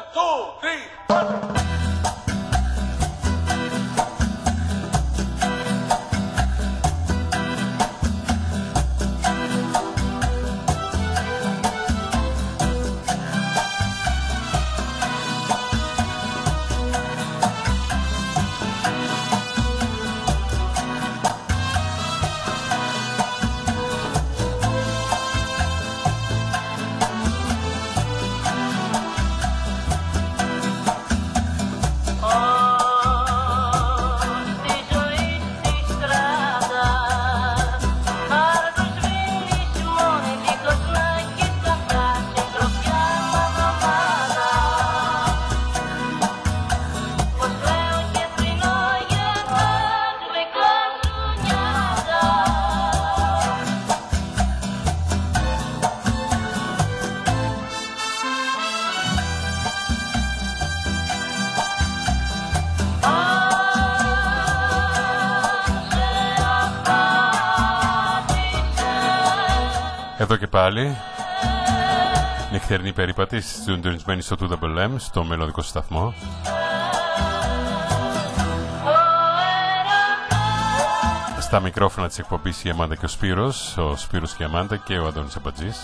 2, 3, 4. Εδώ και πάλι νυχτερινή περίπατη συντονισμένη στο 2AM, στο μελλοντικό σταθμό. Στα μικρόφωνα της εκπομπής η Αμάντα και ο Σπύρος και η Αμάντα και ο Αντώνης Αμπατζής.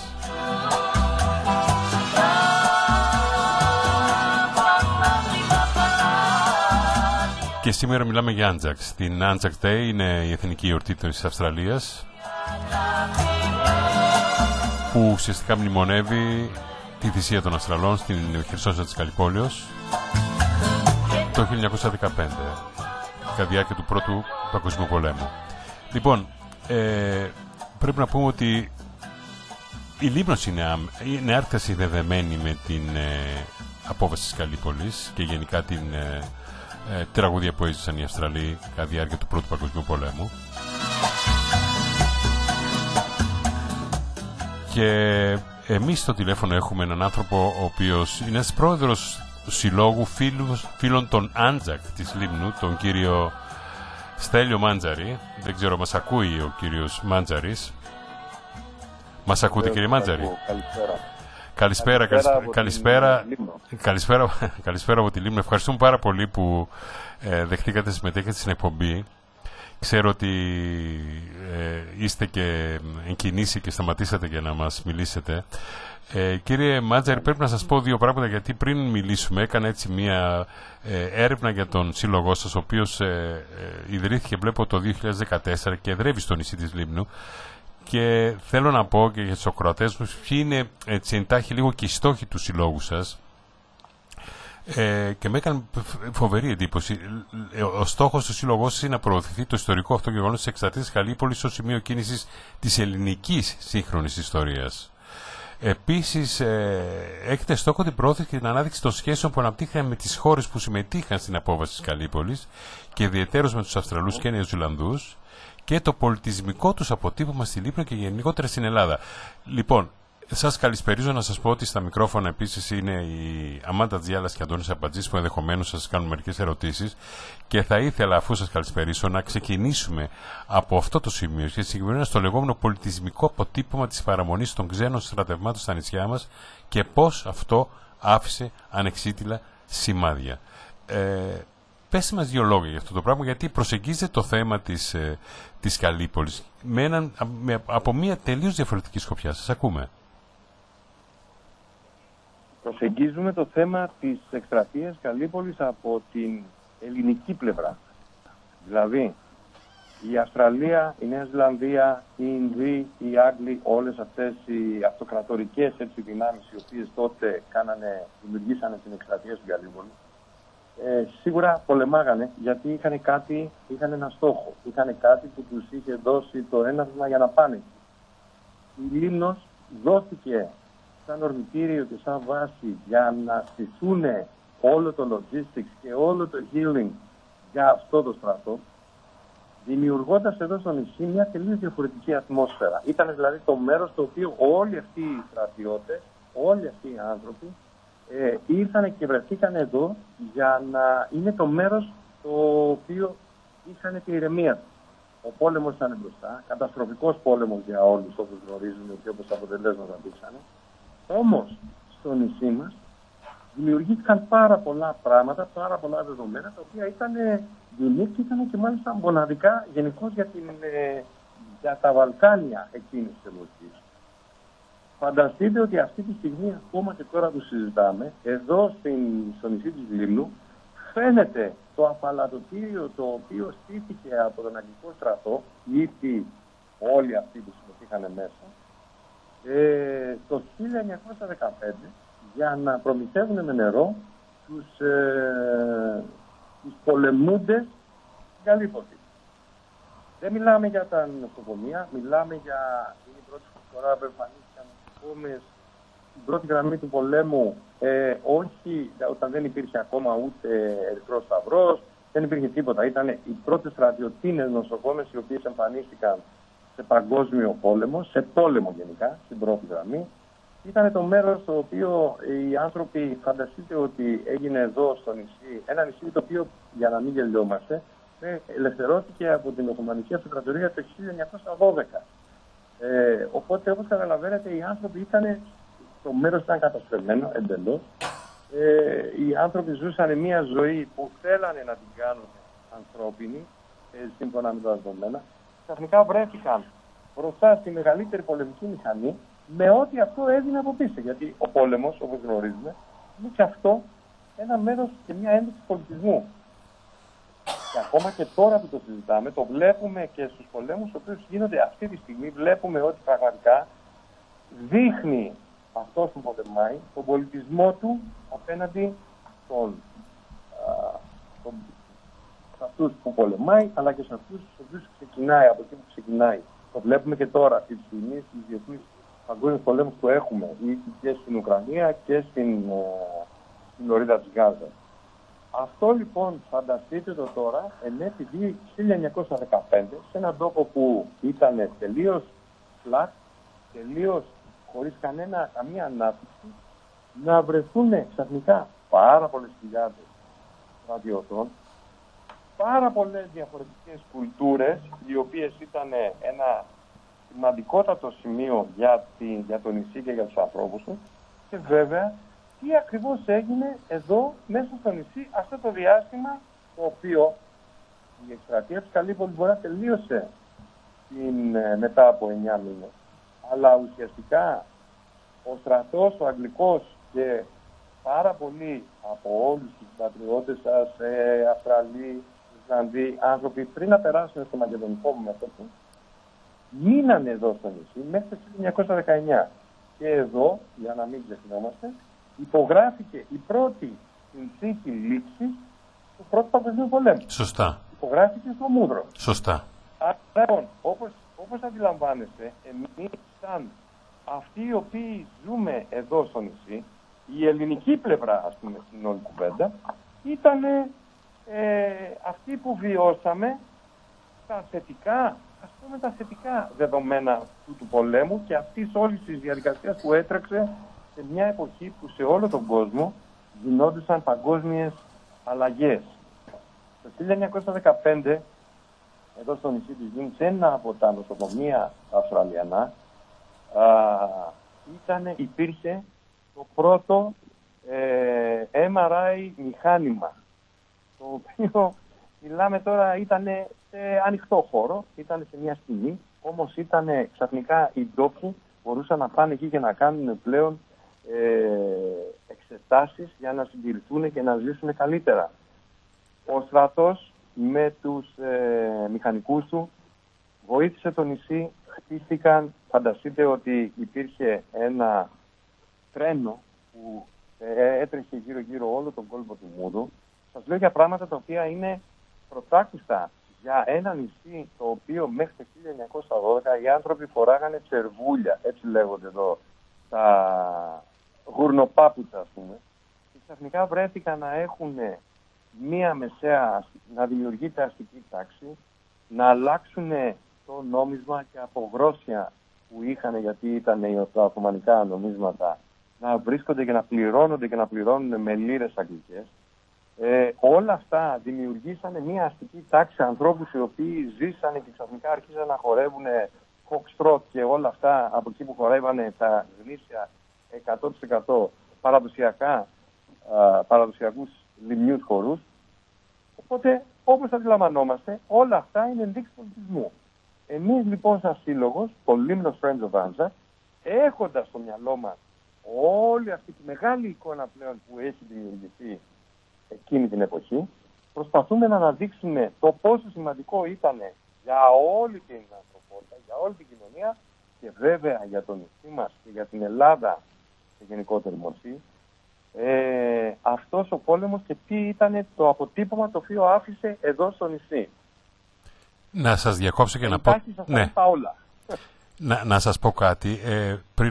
Και σήμερα μιλάμε για Άντζαξ. Την Άντζαξ Day είναι η εθνική εορτή της Αυστραλίας, που ουσιαστικά μνημονεύει τη θυσία των Αυστραλών στην χερσόνησο της Καλιπόλεως το 1915, κατά διάρκεια του Πρώτου Παγκοσμίου Πολέμου. Λοιπόν, πρέπει να πούμε ότι η Λίμνος είναι άρρηκτα συνδεδεμένη με την απόβαση της Καλύπολης και γενικά την τραγούδια που έζησαν οι Αυστραλοί κατά διάρκεια του Πρώτου Παγκοσμίου Πολέμου. Και εμείς στο τηλέφωνο έχουμε έναν άνθρωπο ο οποίος είναι ένας πρόεδρος συλλόγου φίλων των Άντζακ της Λίμνου, τον κύριο Στέλιο Μάντζαρη. Δεν ξέρω, μας ακούει ο κύριος Μάντζαρης? Μας ακούτε, κύριε Μάντζαρη? Καλησπέρα από τη Λίμνο. Ευχαριστούμε πάρα πολύ που δεχτήκατε συμμετέχετε στην εκπομπή. Ξέρω ότι είστε και εν κινήσει και σταματήσατε για να μας μιλήσετε. Κύριε Μάντζαρη, πρέπει να σας πω δύο πράγματα, γιατί πριν μιλήσουμε έκανα έτσι μια έρευνα για τον σύλλογό σας, ο οποίος ιδρύθηκε, βλέπω, το 2014 και εδρεύει στο νησί της Λίμνου. Και θέλω να πω και για τους ακροατές μου ποιοι είναι έτσι εντάχει λίγο και οι στόχοι του συλλόγου σας. Και με έκανε φοβερή εντύπωση. Ο στόχος του σύλλογου σας είναι να προωθηθεί το ιστορικό αυτό γεγονός της εκστρατείας της Καλύπολης ως σημείο κίνησης της ελληνικής σύγχρονης ιστορίας. Επίσης, έχετε στόχο την προώθηση και την ανάδειξη των σχέσεων που αναπτύχθηκαν με τις χώρες που συμμετείχαν στην απόβαση της Καλύπολης και ιδιαιτέρως με τους Αυστραλούς και Νεοζηλανδούς και το πολιτισμικό τους αποτύπωμα στη Λίμνο και γενικότερα στην Ελλάδα. Λοιπόν, σας καλησπερίζω, να σας πω ότι στα μικρόφωνα επίσης είναι η Αμάντα Τζιάλας και Αντώνης Αμπατζής, που ενδεχομένως σας κάνουν μερικές ερωτήσεις, και θα ήθελα, αφού σας καλησπερίσω, να ξεκινήσουμε από αυτό το σημείο και συγκεκριμένα στο λεγόμενο πολιτισμικό αποτύπωμα της παραμονής των ξένων στρατευμάτων στα νησιά μας και πώς αυτό άφησε ανεξίτηλα σημάδια. Πέστε μας δύο λόγια για αυτό το πράγμα, γιατί προσεγγίζετε το θέμα της Καλύπολης από μια τελείως διαφορετική σκοπιά. Σας ακούμε. Προσεγγίζουμε το θέμα της εκστρατείας Καλύπολης από την ελληνική πλευρά. Δηλαδή, η Αυστραλία, η Νέα Ζηλανδία, οι Ινδοί, οι Άγγλοι, όλες αυτές οι αυτοκρατορικές δυνάμεις οι οποίες τότε δημιουργήσανε την εκστρατεία στην Καλύπολη, σίγουρα πολεμάγανε, γιατί είχαν ένα στόχο, είχαν κάτι που τους είχε δώσει το έναυσμα για να πάνε. Η Λίμνος δόθηκε σαν ορμητήριο και σαν βάση για να στηθούν όλο το logistics και όλο το healing για αυτό το στρατό, δημιουργώντας εδώ στο νησί μια τελείως διαφορετική ατμόσφαιρα. Ήταν δηλαδή το μέρος το οποίο όλοι αυτοί οι στρατιώτες, όλοι αυτοί οι άνθρωποι ήρθαν και βρεθήκαν εδώ για να είναι το μέρος το οποίο είχαν τη ηρεμία του. Ο πόλεμος ήταν μπροστά, καταστροφικός πόλεμος για όλους όπως γνωρίζουμε και όπως τα αποτελέσματα δείξανε. Όμως στο νησί μας δημιουργήθηκαν πάρα πολλά πράγματα, πάρα πολλά δεδομένα, τα οποία ήταν unique και ήταν και μάλιστα μοναδικά γενικώς για τα Βαλκάνια εκείνης της εποχής. Φανταστείτε ότι αυτή τη στιγμή, ακόμα και τώρα που συζητάμε, εδώ στο νησί της Λίμνου, φαίνεται το αφαλατοτήριο το οποίο στήθηκε από τον Αγγλικό στρατό, ήδη όλοι αυτοί που συμμετείχαν μέσα, το 1915, για να προμηθεύουν με νερό τους πολεμούντες στην Γαλλίπολη. Δεν μιλάμε για τα νοσοκομεία, μιλάμε για την πρώτη φορά που εμφανίστηκαν νοσοκόμες στην πρώτη γραμμή του πολέμου, όχι όταν δεν υπήρχε ακόμα ούτε Ερυθρός Σταυρός, δεν υπήρχε τίποτα. Ήταν οι πρώτες στρατιωτίνες νοσοκόμες οι οποίες εμφανίστηκαν σε παγκόσμιο πόλεμο, σε πόλεμο γενικά, στην πρώτη γραμμή. Ήταν το μέρος στο οποίο οι άνθρωποι, φανταστείτε ότι έγινε εδώ στο νησί, ένα νησί το οποίο, για να μην γελιόμαστε, ελευθερώθηκε από την Οθωμανική Αυτοκρατορία το 1912. Οπότε, όπως καταλαβαίνετε, οι άνθρωποι το μέρος ήταν καταστρεμμένο εντελώς. Οι άνθρωποι ζούσαν μια ζωή που θέλανε να την κάνουν ανθρώπινη, σύμφωνα με τα δεδομένα. Ξαφνικά βρέθηκαν μπροστά στη μεγαλύτερη πολεμική μηχανή, με ό,τι αυτό έδινε από πίσω. Γιατί ο πόλεμος, όπως γνωρίζουμε, είναι και αυτό ένα μέρος και μια ένδειξη πολιτισμού. Και ακόμα και τώρα που το συζητάμε, το βλέπουμε και στους πολέμους, οι οποίοι γίνονται αυτή τη στιγμή, βλέπουμε ότι πραγματικά δείχνει αυτός που πολεμάει τον πολιτισμό του απέναντι σε αυτούς που πολεμάει, αλλά και σε αυτούς στους οποίους ξεκινάει, από εκεί που ξεκινάει. Το βλέπουμε και τώρα, αυτή τη στιγμή, στις διεθνείς παγκόσμιους πολέμους που έχουμε, και στην Ουκρανία και στην λωρίδα της Γάζας. Αυτό λοιπόν, φανταστείτε το τώρα, επειδή 1915, σε έναν τόπο που ήταν τελείως flat, τελείως χωρίς καμία ανάπτυξη, να βρεθούν ξαφνικά πάρα πολλές χιλιάδες στρατιωτών, πάρα πολλές διαφορετικές κουλτούρες, οι οποίες ήταν ένα σημαντικότατο σημείο για το νησί και για τους ανθρώπους του, και βέβαια τι ακριβώς έγινε εδώ μέσα στο νησί αυτό το διάστημα, το οποίο η εκστρατεία της Καλύπολης μπορεί να τελείωσε μετά από 9 μήνες, αλλά ουσιαστικά ο στρατός, ο Αγγλικός και πάρα πολλοί από όλους τους πατριώτες σας, Αυστραλοί, Ισλανδοί, άνθρωποι πριν να περάσουν στο μακεδονικό μέτωπο, μείνανε εδώ στο νησί μέχρι το 1919. Και εδώ, για να μην ξεχνόμαστε, υπογράφηκε η πρώτη συνθήκη λήξης του Πρώτου Παγκοσμίου Πολέμου. Σωστά. Υπογράφηκε στο Μούδρο. Σωστά. Άρα, λοιπόν, όπως αντιλαμβάνεστε, εμείς σαν αυτοί οι οποίοι ζούμε εδώ στο νησί, η ελληνική πλευρά, ας πούμε, στην όλη κουβέντα, ήταν αυτοί που βιώσαμε τα θετικά δεδομένα του πολέμου και αυτής όλης της διαδικασίας που έτρεξε σε μια εποχή που σε όλο τον κόσμο γινόντουσαν παγκόσμιες αλλαγές. Το 1915, εδώ στο νησί της Λίμνης, ένα από τα νοσοκομεία αυστραλιανά, υπήρχε το πρώτο MRI μηχάνημα, το οποίο μιλάμε τώρα ήταν σε ανοιχτό χώρο, ήταν σε μια σκηνή, όμως ήταν ξαφνικά οι ντόπιοι μπορούσαν να πάνε εκεί και να κάνουν πλέον εξετάσεις για να συντηρηθούν και να ζήσουν καλύτερα. Ο στρατός με τους μηχανικούς του βοήθησε το νησί, χτίστηκαν, φανταστείτε ότι υπήρχε ένα τρένο που έτρεχε γύρω-γύρω όλο τον κόλπο του Μούδου. Σας λέω για πράγματα τα οποία είναι πρωτάκουστα για ένα νησί το οποίο μέχρι το 1912 οι άνθρωποι φοράγανε τσερβούλια, έτσι λέγονται εδώ, τα γουρνοπάπουτσα, ας πούμε, και ξαφνικά βρέθηκαν να έχουν μία μεσαία, να δημιουργείται αστική τάξη, να αλλάξουν το νόμισμα και από γρόσια που είχαν, γιατί ήταν τα οθωμανικά νομίσματα, να βρίσκονται και να πληρώνονται και να πληρώνουν με λίρες αγγλικές. Όλα αυτά δημιουργήσανε μια αστική τάξη ανθρώπους οι οποίοι ζήσανε και ξαφνικά αρχίσαν να χορεύουν foxtrot και όλα αυτά από εκεί που χορεύανε τα γνήσια 100% παραδοσιακά παραδοσιακούς λιμνιούς χορούς. Οπότε, όπως αντιλαμβανόμαστε, όλα αυτά είναι ενδείξεις πολιτισμού. Εμείς λοιπόν σαν σύλλογος, το Limnos Friends of Anzac, έχοντας στο μυαλό μας όλη αυτή τη μεγάλη εικόνα πλέον που έχει δημιουργηθεί εκείνη την εποχή, προσπαθούμε να αναδείξουμε το πόσο σημαντικό ήταν για όλη την ανθρωπότητα, για όλη την κοινωνία και βέβαια για το νησί μας και για την Ελλάδα σε γενικότερη μορφή, αυτός ο πόλεμος και τι ήταν το αποτύπωμα το οποίο άφησε εδώ στο νησί. Να σας διακόψω και να πω... Ναι. Να σας πω κάτι. Πριν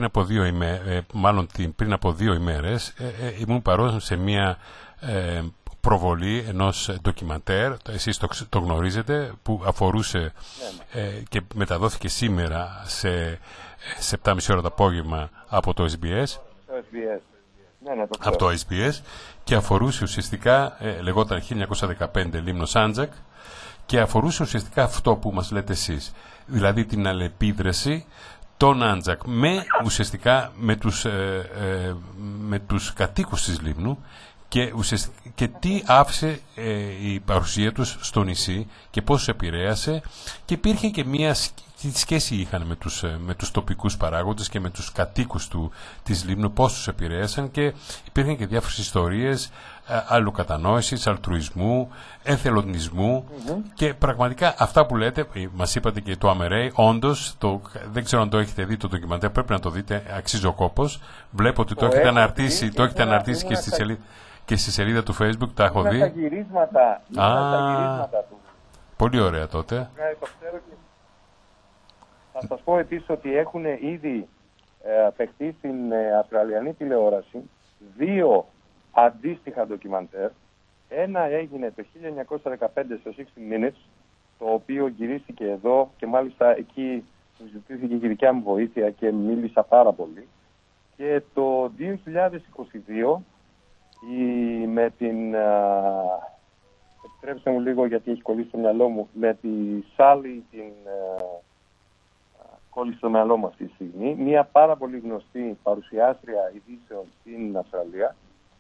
από 2 ημέρες ήμουν παρόν σε μια προβολή ενός ντοκιμαντέρ, εσείς το γνωρίζετε, που αφορούσε και μεταδόθηκε σήμερα σε 7.30 ώρα το απόγευμα από το SBS. Από το SBS και αφορούσε ουσιαστικά, λεγόταν 1915 Λίμνος Άντζακ, και αφορούσε ουσιαστικά αυτό που μας λέτε εσείς, δηλαδή την αλληλεπίδραση των Άντζακ με τους κατοίκους της Λίμνου και τι άφησε η παρουσία τους στο νησί και πώς τους επηρέασε, και υπήρχε και μια σχέση είχαν με τους τοπικούς παράγοντες και με τους κατοίκους της Λίμνου, πώς τους επηρέασαν, και υπήρχαν και διάφορες ιστορίες αλληλοκατανόησης, αλτρουισμού, εθελοντισμού και πραγματικά αυτά που λέτε, μας είπατε και το Αμερέι, όντως, δεν ξέρω αν το έχετε δει το ντοκιμαντέρ, πρέπει να το δείτε, αξίζει ο κόπος. Βλέπω ότι το έχετε αναρτήσει και στη σελίδα του Facebook, τα έχω δει. Τα γυρίσματα του. Πολύ ωραία τότε. Θα σας πω επίσης ότι έχουν ήδη παιχτεί στην Αυστραλιανή τηλεόραση 2 αντίστοιχα ντοκιμαντέρ. Ένα έγινε το 1915 στο 60 Minutes, το οποίο γυρίστηκε εδώ και μάλιστα εκεί μου ζητήθηκε και η δικιά μου βοήθεια και μίλησα πάρα πολύ. Και το 2022 με την... επιτρέψτε μου λίγο γιατί έχει κολλήσει στο μυαλό μου, με τη Σάλι την... κόλλησε στο μυαλό μου αυτή τη στιγμή, μια πάρα πολύ γνωστή παρουσιάστρια ειδήσεων στην Αυστραλία,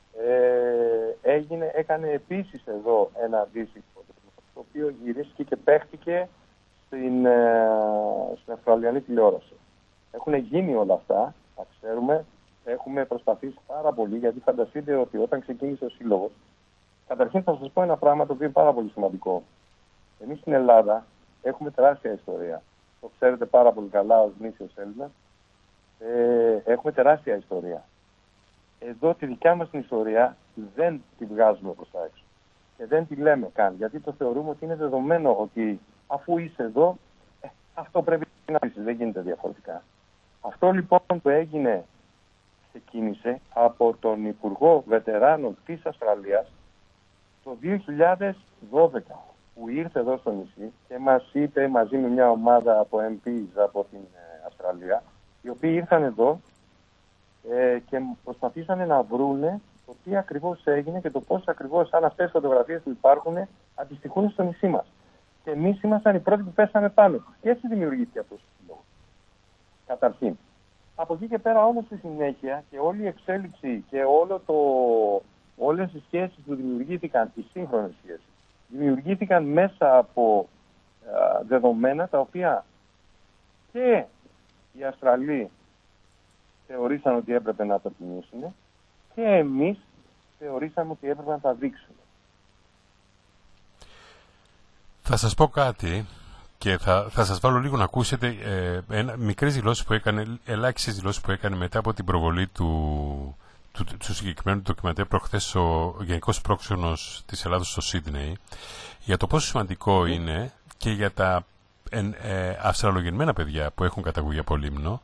έκανε επίσης εδώ ένα αντίστοιχο, το οποίο γυρίστηκε και παίχτηκε στην Αυστραλιανή τηλεόραση. Έχουν γίνει όλα αυτά, τα ξέρουμε, έχουμε προσπαθήσει πάρα πολύ, γιατί φανταστείτε ότι όταν ξεκίνησε ο Σύλλογος, καταρχήν θα σας πω ένα πράγμα το οποίο είναι πάρα πολύ σημαντικό. Εμείς στην Ελλάδα έχουμε τεράστια ιστορία. Το ξέρετε πάρα πολύ καλά ως γνήσιος Έλληνας. Έχουμε τεράστια ιστορία. Εδώ τη δικιά μας την ιστορία δεν τη βγάζουμε προς τα έξω. Και δεν τη λέμε καν, γιατί το θεωρούμε ότι είναι δεδομένο ότι αφού είσαι εδώ, αυτό πρέπει να πεις, δεν γίνεται διαφορετικά. Αυτό λοιπόν που ξεκίνησε από τον Υπουργό Βετεράνων της Αυστραλίας το 2012, που ήρθε εδώ στο νησί και μας είπε μαζί με μια ομάδα από MPs από την Αυστραλία, οι οποίοι ήρθαν εδώ και προσπαθήσανε να βρούνε το τι ακριβώς έγινε και το πώς ακριβώς, αν αυτές οι φωτογραφίες που υπάρχουν αντιστοιχούν στο νησί μας. Και εμείς ήμασταν οι πρώτοι που πέσαμε πάνω. Και έτσι δημιουργήθηκε αυτός ο σύλλογος. Καταρχήν. Από εκεί και πέρα όμως στη συνέχεια και όλη η εξέλιξη και όλες οι σχέσεις που δημιουργήθηκαν, οι σύγχρονες σχέσεις, δημιουργήθηκαν μέσα από δεδομένα τα οποία και οι Αυστραλοί θεωρήσαν ότι έπρεπε να το τιμήσουν και εμείς θεωρήσαμε ότι έπρεπε να τα δείξουμε. Θα σας πω κάτι και θα σας βάλω λίγο να ακούσετε μικρές δηλώσεις που έκανε, ελάχιστες δηλώσεις που έκανε μετά από την προβολή του συγκεκριμένου ντοκιμαντέρ προχθές ο Γενικός Πρόξενος της Ελλάδος στο Σίδνεϊ, για το πόσο σημαντικό είναι και για τα αυστραλογεννημένα παιδιά που έχουν καταγωγή από Λίμνο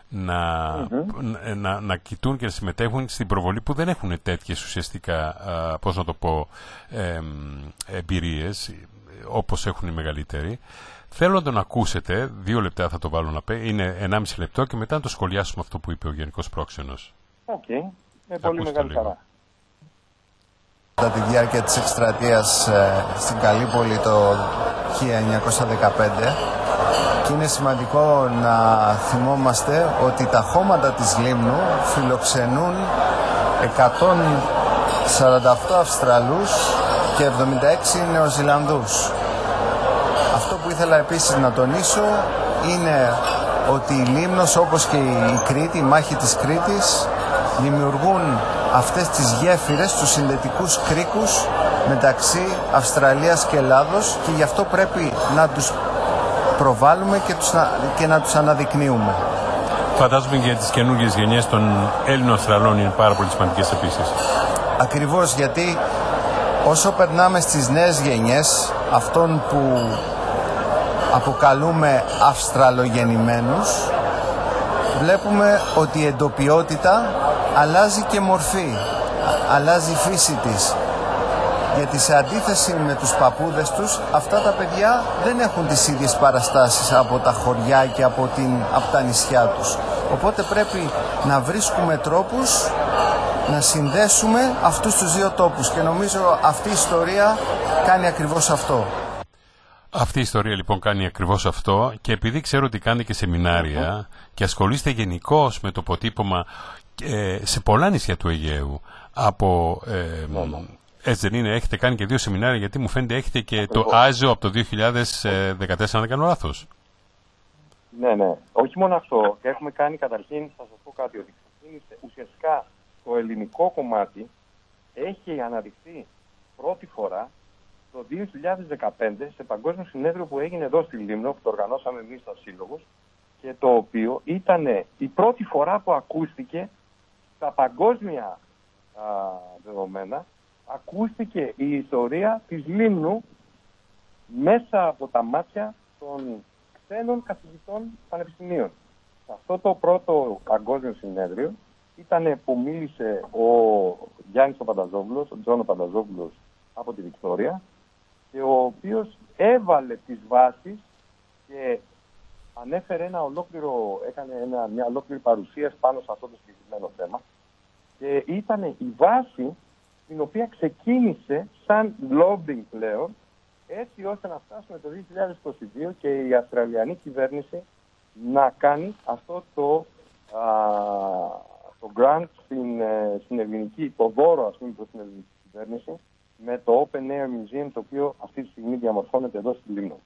να κοιτούν και να συμμετέχουν στην προβολή, που δεν έχουν τέτοιες ουσιαστικά πώς να το πω εμπειρίες όπως έχουν οι μεγαλύτεροι. Θέλω να τον ακούσετε, 2 λεπτά θα το βάλω να πει, είναι 1,5 λεπτό και μετά να το σχολιάσουμε αυτό που είπε ο Γενικός Πρόξενος. Με πολύ μεγάλη χαρά. Κατά τη διάρκεια της εκστρατείας στην Καλύπολη το 1915, και είναι σημαντικό να θυμόμαστε ότι τα χώματα της Λίμνου φιλοξενούν 48 Αυστραλούς και 76 Νεοζηλανδούς. Αυτό που ήθελα επίσης να τονίσω είναι ότι η Λίμνος, όπως και η Κρήτη, η μάχη της Κρήτης, δημιουργούν αυτές τις γέφυρες, τους συνδετικούς κρίκους μεταξύ Αυστραλίας και Ελλάδος, και γι' αυτό πρέπει να τους προβάλλουμε και να τους αναδεικνύουμε. Φαντάζομαι και για τις καινούργιες γενιές των Έλληνων Αυστραλών είναι πάρα πολύ σημαντικές επίσης. Ακριβώς, γιατί όσο περνάμε στις νέες γενιές, αυτών που αποκαλούμε Αυστραλογεννημένους, βλέπουμε ότι η εντοπιότητα αλλάζει και μορφή, αλλάζει η φύση της. Γιατί σε αντίθεση με τους παππούδες τους, αυτά τα παιδιά δεν έχουν τις ίδιες παραστάσεις από τα χωριά και από τα νησιά τους. Οπότε πρέπει να βρίσκουμε τρόπους να συνδέσουμε αυτούς τους δύο τόπους, και νομίζω αυτή η ιστορία κάνει ακριβώς αυτό. Αυτή η ιστορία λοιπόν κάνει ακριβώς αυτό, και επειδή ξέρω ότι κάνετε και σεμινάρια και ασχολείστε γενικώς με το αποτύπωμα σε πολλά νησιά του Αιγαίου, από... έτσι δεν είναι, έχετε κάνει και 2 σεμινάρια, γιατί μου φαίνεται έχετε και το Άζιο από το 2014, αν δεν κάνω λάθος. Ναι. Όχι μόνο αυτό. Και έχουμε κάνει, καταρχήν, θα σας πω κάτι, ότι ουσιαστικά το ελληνικό κομμάτι έχει αναδειχθεί πρώτη φορά το 2015 σε παγκόσμιο συνέδριο που έγινε εδώ στη Λίμνο, που το οργανώσαμε εμείς στα σύλλογους, και το οποίο ήταν η πρώτη φορά που ακούστηκε στα παγκόσμια δεδομένα, ακούστηκε η ιστορία της Λίμνου μέσα από τα μάτια των ξένων καθηγητών πανεπιστημίων. Σε αυτό το πρώτο παγκόσμιο συνέδριο ήταν που μίλησε ο Γιάννης ο Πανταζόπουλος, ο Τζόνο Πανταζόπουλος από τη Βικτόρια, και ο οποίος έβαλε τις βάσεις και ανέφερε έκανε μια ολόκληρη παρουσίαση πάνω σε αυτό το συγκεκριμένο θέμα, και ήταν η βάση την οποία ξεκίνησε σαν lobbying πλέον, έτσι ώστε να φτάσουμε το 2022 και η Αυστραλιανή κυβέρνηση να κάνει αυτό το grant στην ελληνική, το δώρο, ας πούμε, προς την ελληνική κυβέρνηση, με το Open Air Museum, το οποίο αυτή τη στιγμή διαμορφώνεται εδώ στη Λίμνο.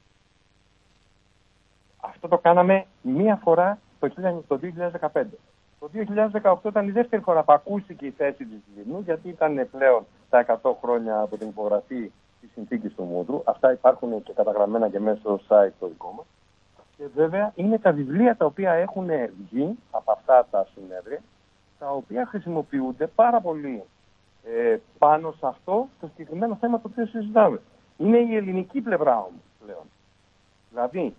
Αυτό το κάναμε μία φορά το 2015. Το 2018 ήταν η δεύτερη φορά που ακούστηκε η θέση της Λίμνου, γιατί ήταν πλέον τα 100 χρόνια από την υπογραφή της συνθήκης του Μούτρου. Αυτά υπάρχουν και καταγραμμένα και μέσα στο site το δικό μας. Και βέβαια είναι τα βιβλία τα οποία έχουν βγει από αυτά τα συνέδρια, τα οποία χρησιμοποιούνται πάρα πολύ πάνω σε αυτό το συγκεκριμένο θέμα το οποίο συζητάμε. Είναι η ελληνική πλευρά όμως πλέον. Δηλαδή,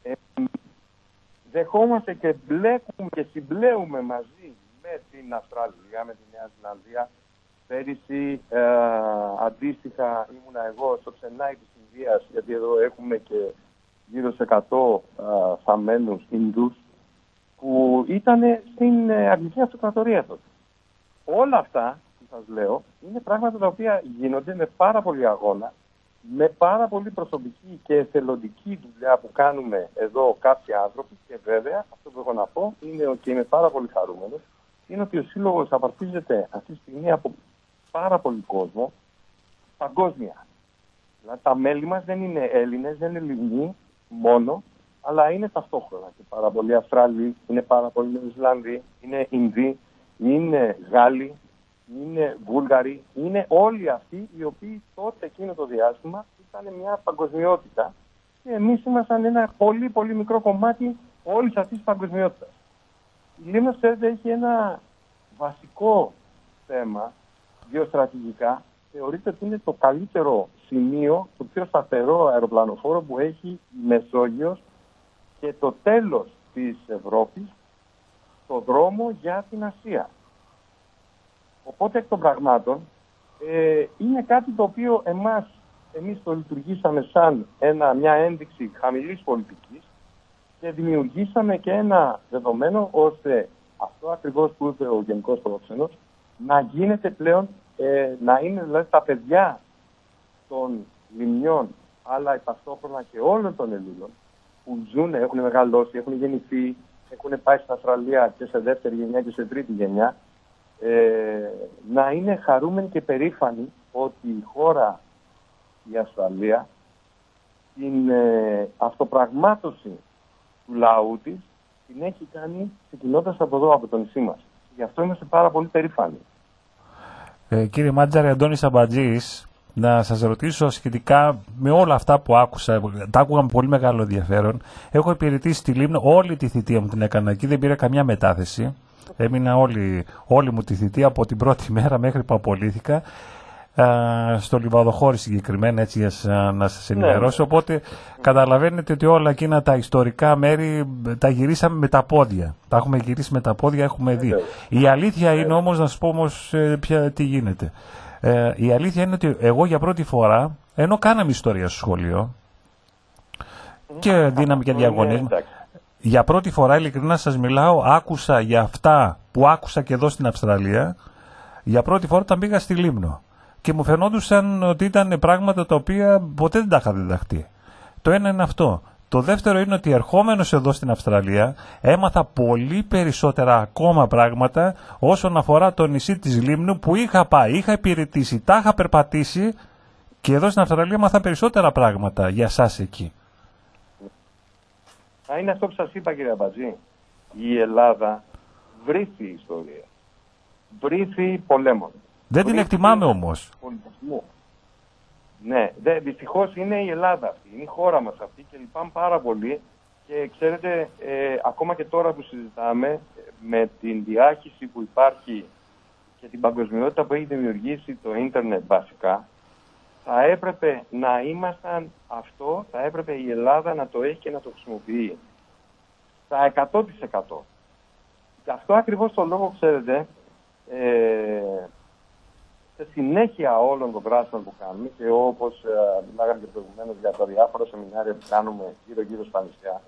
δεχόμαστε και μπλέκουμε και συμπλέουμε μαζί με την Αυστραλία, με τη Νέα Ζηλανδία. Πέρυσι αντίστοιχα ήμουνα εγώ στο Τσενάι της Ινδίας, γιατί εδώ έχουμε και γύρω σε 100 θαμμένους Ινδούς που ήταν στην Αγγλική Αυτοκρατορία τότε. Όλα αυτά που σας λέω είναι πράγματα τα οποία γίνονται με πάρα πολύ αγώνα, με πάρα πολύ προσωπική και εθελοντική δουλειά που κάνουμε εδώ κάποιοι άνθρωποι, και βέβαια αυτό που έχω να πω είναι, και είμαι πάρα πολύ χαρούμενος, είναι ότι ο Σύλλογος απαρτίζεται αυτή τη στιγμή από πάρα πολύ κόσμο παγκόσμια. Δηλαδή τα μέλη μας δεν είναι Έλληνες, δεν είναι Ελληνοί μόνο, αλλά είναι ταυτόχρονα και πάρα πολλοί Αυστραλοί, είναι πάρα πολλοί Νεοζηλανδοί, είναι Ινδοί, είναι Γάλλοι, είναι Βούλγαροι, είναι όλοι αυτοί οι οποίοι τότε εκείνο το διάστημα ήταν μια παγκοσμιότητα, και εμείς ήμασταν ένα πολύ πολύ μικρό κομμάτι όλης αυτής της παγκοσμιότητας. Η Λίμνος, ξέρετε, έχει ένα βασικό θέμα γεωστρατηγικά. Θεωρείται ότι είναι το καλύτερο σημείο, το πιο σταθερό αεροπλανοφόρο που έχει η Μεσόγειος και το τέλος της Ευρώπης, το δρόμο για την Ασία. Οπότε εκ των πραγμάτων είναι κάτι το οποίο εμείς το λειτουργήσαμε σαν μια ένδειξη χαμηλής πολιτικής και δημιουργήσαμε και ένα δεδομένο ώστε αυτό ακριβώς που είπε ο Γενικός Πρόξενος να γίνεται πλέον, να είναι δηλαδή τα παιδιά των λιμνιών, αλλά ταυτόχρονα και όλων των Ελλήνων που ζουν, έχουν μεγαλώσει, έχουν γεννηθεί, έχουν πάει στην Αυστραλία και σε δεύτερη γενιά και σε τρίτη γενιά, να είναι χαρούμενοι και περήφανοι ότι η χώρα, η Αυστραλία, την αυτοπραγμάτωση του λαού της την έχει κάνει ξεκινώντας από εδώ, από το νησί μας. Γι' αυτό είμαστε πάρα πολύ περήφανοι. Κύριε Μάντζαρη, Αντώνης Αμπατζής, να σας ρωτήσω σχετικά με όλα αυτά που άκουσα. Τα άκουγα με πολύ μεγάλο ενδιαφέρον. Έχω υπηρετήσει στη Λίμνο, όλη τη θητεία μου την έκανα εκεί, δεν πήρα καμιά μετάθεση. Έμεινα όλη μου τη θητεία από την πρώτη μέρα μέχρι που απολύθηκα. Στο Λιβαδοχώρι συγκεκριμένα, έτσι για να σας ενημερώσω. Οπότε καταλαβαίνετε ότι όλα εκείνα τα ιστορικά μέρη τα γυρίσαμε με τα πόδια. Τα έχουμε γυρίσει με τα πόδια, έχουμε δει. Η αλήθεια είναι όμως, να σας πω όμως τι γίνεται. Η αλήθεια είναι ότι εγώ για πρώτη φορά, ενώ κάναμε ιστορία στο σχολείο και δίναμε και διαγωνισμό, για πρώτη φορά, ειλικρινά σας μιλάω, άκουσα για αυτά που άκουσα και εδώ στην Αυστραλία, για πρώτη φορά όταν πήγα στη Λίμνο. Και μου φαινόντουσαν ότι ήταν πράγματα τα οποία ποτέ δεν τα είχα διδαχτεί. Το ένα είναι αυτό. Το δεύτερο είναι ότι ερχόμενος εδώ στην Αυστραλία έμαθα πολύ περισσότερα ακόμα πράγματα όσον αφορά το νησί της Λίμνου που είχα πάει, είχα υπηρετήσει, τα είχα περπατήσει και εδώ στην Αυστραλία έμαθα περισσότερα πράγματα για σας εκεί. Είναι αυτό που σας είπα, κύριε Αμπατζή. Η Ελλάδα βρήθη ιστορία. Βρήθη πολέμων. Δεν την εκτιμάμε όμως. Πολιτισμού. Ναι, δυστυχώς είναι η Ελλάδα αυτή, είναι η χώρα μας αυτή και λυπάμαι πάρα πολύ. Και ξέρετε, ακόμα και τώρα που συζητάμε, με την διάχυση που υπάρχει και την παγκοσμιότητα που έχει δημιουργήσει το ίντερνετ βασικά, θα έπρεπε να ήμασταν αυτό, θα έπρεπε η Ελλάδα να το έχει και να το χρησιμοποιεί. Στα 100%. Και αυτό ακριβώς το λόγο, ξέρετε, σε συνέχεια όλων των δράσεων που κάνουμε και όπως μιλάγαμε και προηγουμένως για τα διάφορα σεμινάρια που κάνουμε γύρω-γύρω στα νησιά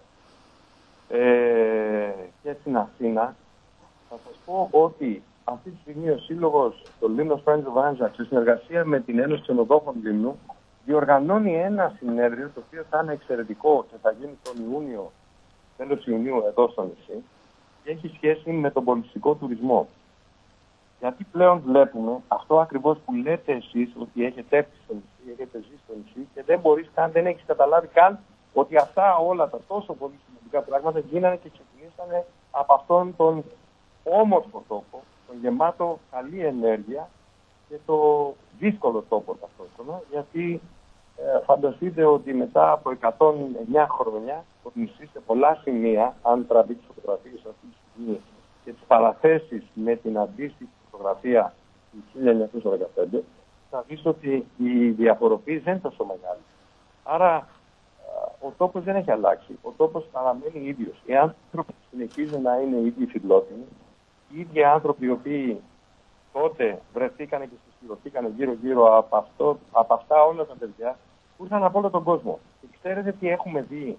και στην Αθήνα, θα σας πω ότι αυτή τη στιγμή ο Σύλλογος, το Limnos Friends of Anzac, σε συνεργασία με την Ένωση Ξενοδόχων Λίμνου, διοργανώνει ένα συνέδριο το οποίο θα είναι εξαιρετικό και θα γίνει τον Ιούνιο, τέλος Ιουνίου εδώ στο νησί και έχει σχέση με τον πολιτιστικό τουρισμό. Γιατί πλέον βλέπουμε αυτό ακριβώς που λέτε εσείς, ότι έχετε έρθει στο νησί, έχετε ζήσει στο νησί και δεν μπορείς καν, δεν έχεις καταλάβει καν ότι αυτά όλα τα τόσο πολύ σημαντικά πράγματα γίνανε και ξεκινήσανε από αυτόν τον όμορφο τόπο, τον γεμάτο καλή ενέργεια και το δύσκολο τόπο ταυτόχρονα, γιατί φανταστείτε ότι μετά από 109 χρόνια το νησί σε πολλά σημεία, αν τραβήξει φωτογραφίες αυτή τη στιγμή και τις παραθέσεις με την αντίστοιχη φωτογραφία του 1915, θα δεις ότι η διαφοροποίηση δεν είναι τόσο μεγάλη. Άρα ο τόπος δεν έχει αλλάξει. Ο τόπος παραμένει ίδιος. Οι άνθρωποι συνεχίζουν να είναι οι ίδιοι φιλότιμοι. Οι ίδιοι άνθρωποι οι οποίοι τότε βρεθήκανε και συσπηρωθήκανε γύρω-γύρω από αυτά όλα τα παιδιά που ήρθαν από όλο τον κόσμο. Και ξέρετε τι έχουμε δει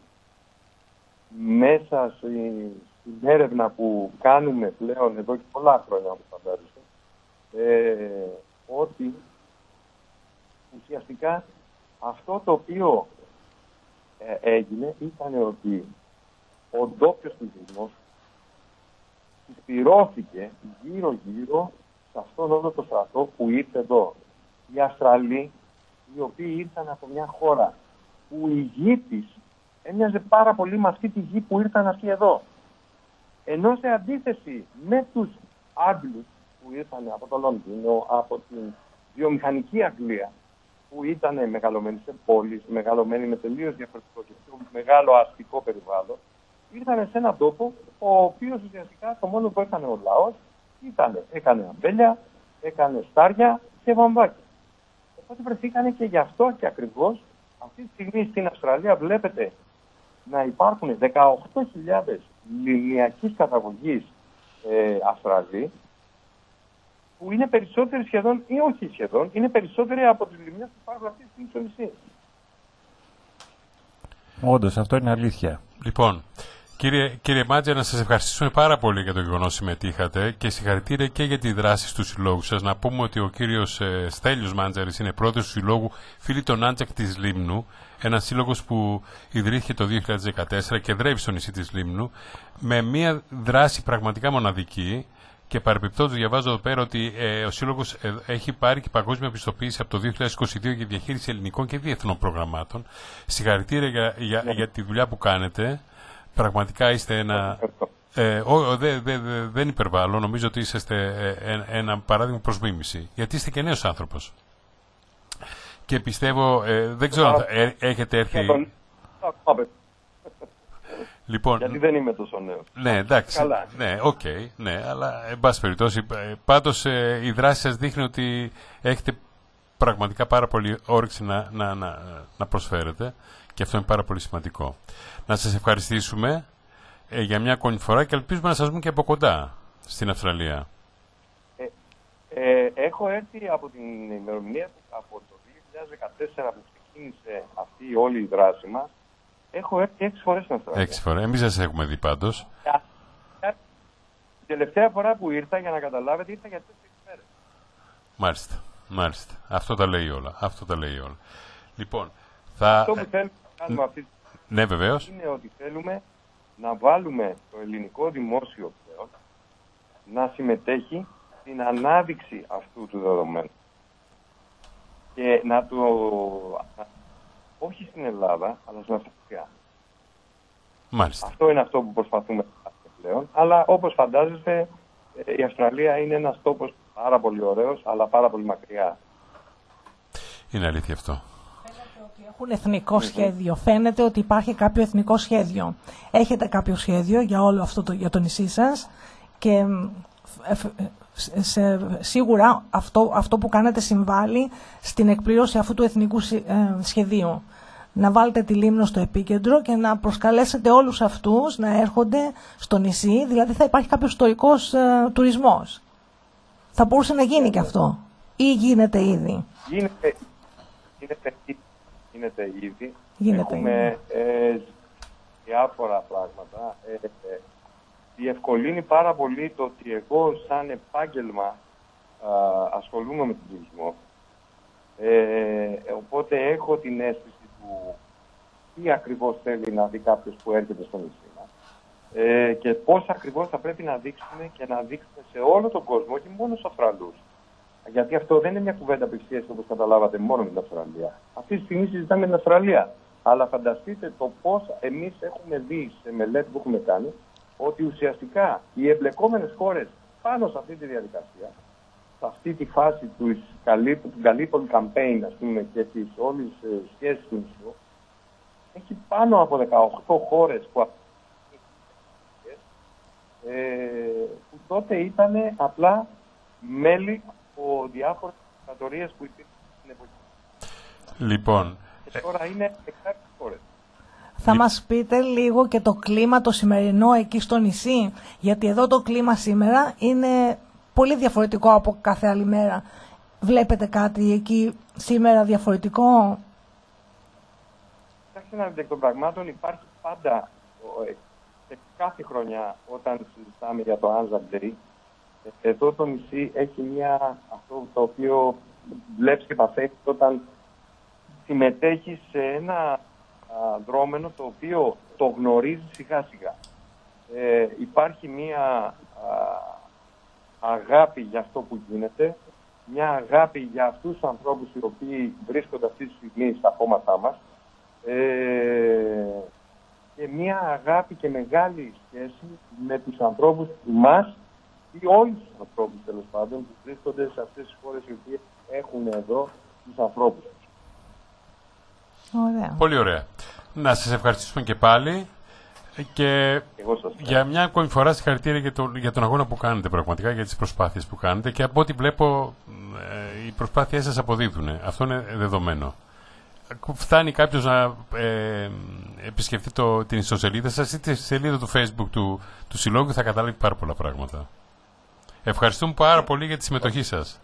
μέσα στην έρευνα που κάνουμε πλέον εδώ και πολλά χρόνια, όπως φαντάζεστε, ότι ουσιαστικά αυτό το οποίο έγινε ήταν ότι ο ντόπιος πληθυσμός συσπηρώθηκε γύρω-γύρω σε αυτόν όλο το στρατό που ήρθε εδώ. Οι Αυστραλοί, οι οποίοι ήρθαν από μια χώρα που η γη της έμοιαζε πάρα πολύ με αυτή τη γη που ήρθαν αυτοί εδώ. Ενώ σε αντίθεση με τους Άγγλους που ήρθαν από το Λονδίνο, από την βιομηχανική Αγγλία, που ήταν μεγαλωμένοι σε πόλεις, μεγαλωμένοι με τελείως διαφορετικό και μεγάλο αστικό περιβάλλον, ήρθαν σε έναν τόπο ο οποίος ουσιαστικά το μόνο που έκανε ο λαός έκανε αμπέλια, έκανε στάρια και βαμβάκια. Οπότε βρεθήκανε και γι' αυτό και ακριβώς αυτή τη στιγμή στην Αυστραλία βλέπετε να υπάρχουν 18.000 λιμνιακής καταγωγής Αυστραλοί, που είναι περισσότεροι σχεδόν, ή όχι σχεδόν, είναι περισσότεροι από τις λιμνιές που υπάρχουν αυτή τη στιγμή στο νησί. Όντως, αυτό είναι αλήθεια. Λοιπόν, κύριε Μάντζα, να σας ευχαριστήσουμε πάρα πολύ για το γεγονός συμμετείχατε και συγχαρητήρια και για τη δράση του συλλόγου σας. Να πούμε ότι ο κύριος Στέλιος Μάντζαρης είναι πρόεδρος του συλλόγου Φίλοι των Άντζακ της Λίμνου, ένας σύλλογος που ιδρύθηκε το 2014 και δρεύει στο νησί της Λίμνου με μια δράση πραγματικά μοναδική Και παρεπιπτόντως διαβάζω εδώ πέρα ότι ο Σύλλογος έχει πάρει και παγκόσμια πιστοποίηση από το 2022 για διαχείριση ελληνικών και διεθνών προγραμμάτων. Συγχαρητήρια για τη δουλειά που κάνετε. Πραγματικά είστε δεν υπερβάλλω, νομίζω ότι είσαστε ένα παράδειγμα προς μίμηση. Γιατί είστε και νέος άνθρωπος. Και πιστεύω, δεν ξέρω αν έχετε έρθει... Λοιπόν, γιατί δεν είμαι τόσο νέος. Ναι, εντάξει. Καλά. Ναι, ναι, αλλά εν πάση περιπτώσει. Πάντως η δράση σας δείχνει ότι έχετε πραγματικά πάρα πολύ όρεξη να προσφέρετε και αυτό είναι πάρα πολύ σημαντικό. Να σας ευχαριστήσουμε για μια ακόμη φορά και ελπίζουμε να σας δούμε και από κοντά στην Αυστραλία. Έχω έρθει από την ημερομηνία από το 2014 που ξεκίνησε αυτή όλη η δράση μας. Έχω έρθει 6 φορές στην Αυστραλία. 6 φορές. Εμείς σας έχουμε δει πάντως. Την τελευταία φορά που ήρθα, για να καταλάβετε, ήρθα για 4 μέρες. Μάλιστα. Αυτό τα λέει όλα. Λοιπόν, αυτό που θέλουμε να κάνουμε αυτή τη στιγμή, ναι, βεβαίως, είναι ότι θέλουμε να βάλουμε το ελληνικό δημόσιο πλέον να συμμετέχει στην ανάδειξη αυτού του δεδομένου. Και όχι στην Ελλάδα, αλλά στην Αυστραλία. Μάλιστα. Αυτό είναι αυτό που προσπαθούμε να κάνουμε πλέον. Αλλά όπως φαντάζεστε, η Αυστραλία είναι ένας τόπος πάρα πολύ ωραίος, αλλά πάρα πολύ μακριά. Είναι αλήθεια αυτό. Έχουν εθνικό σχέδιο. Φαίνεται ότι υπάρχει κάποιο εθνικό σχέδιο. Έχετε κάποιο σχέδιο για όλο αυτό για το νησί σας και σίγουρα αυτό που κάνετε συμβάλλει στην εκπλήρωση αυτού του εθνικού σχεδίου. Να βάλετε τη Λίμνο στο επίκεντρο και να προσκαλέσετε όλους αυτούς να έρχονται στο νησί, δηλαδή θα υπάρχει κάποιος ιστορικός τουρισμός. Θα μπορούσε να γίνει και αυτό. Ή γίνεται ήδη. Γίνεται ήδη. Έχουμε διάφορα πράγματα. Διευκολύνει πάρα πολύ το ότι εγώ σαν επάγγελμα ασχολούμαι με τον τουρισμό. Οπότε έχω την αίσθηση του τι ακριβώς θέλει να δει κάποιος που έρχεται στο νησί μας και πώς ακριβώς θα πρέπει να δείξουμε και να δείξουμε σε όλο τον κόσμο, όχι μόνο στους Αυστραλούς. Γιατί αυτό δεν είναι μια κουβέντα απευθείας, όπως καταλάβατε, μόνο με την Αυστραλία. Αυτή τη στιγμή συζητάμε με την Αυστραλία. Αλλά φανταστείτε το πώς εμείς έχουμε δει σε μελέτη που έχουμε κάνει ότι ουσιαστικά οι εμπλεκόμενες χώρες πάνω σε αυτή τη διαδικασία, σε αυτή τη φάση του Gallipoli campaign, ας πούμε, και της όλης σχέσης του νησιού, έχει πάνω από 18 χώρες που τότε ήταν απλά μέλη από διάφορες δικτατορίες που υπήρχαν στην εποχή. Λοιπόν, και τώρα είναι 16 χώρες. Θα μας πείτε λίγο και το κλίμα το σημερινό εκεί στο νησί, γιατί εδώ το κλίμα σήμερα είναι πολύ διαφορετικό από κάθε άλλη μέρα. Βλέπετε κάτι εκεί σήμερα διαφορετικό? Κοιτάξτε, ένα εκ των πραγμάτων υπάρχει πάντα, σε κάθε χρονιά όταν συζητάμε για το Anzac Day, εδώ το νησί έχει αυτό το οποίο βλέπεις και παθαίνεις όταν συμμετέχει σε ένα δρόμενο το οποίο το γνωρίζει σιγά σιγά. Υπάρχει μια αγάπη για αυτό που γίνεται, μια αγάπη για αυτούς τους ανθρώπους οι οποίοι βρίσκονται αυτή τη στιγμή στα κόμματά μας και μια αγάπη και μεγάλη σχέση με τους ανθρώπους μας ή όλους τους ανθρώπους τέλος πάντων που βρίσκονται σε αυτές τις χώρες οι οποίες έχουν εδώ τους ανθρώπους τους. Ωραία. Πολύ ωραία. Να σας ευχαριστήσουμε και πάλι και για μια ακόμη φορά συγχαρητήρια για τον αγώνα που κάνετε πραγματικά, για τις προσπάθειες που κάνετε και από ό,τι βλέπω οι προσπάθειές σας αποδίδουν. Αυτό είναι δεδομένο. Φτάνει κάποιος να επισκεφτεί την ιστοσελίδα σας ή τη σελίδα του Facebook του Συλλόγου, θα καταλάβει πάρα πολλά πράγματα. Ευχαριστούμε πάρα πολύ για τη συμμετοχή σας.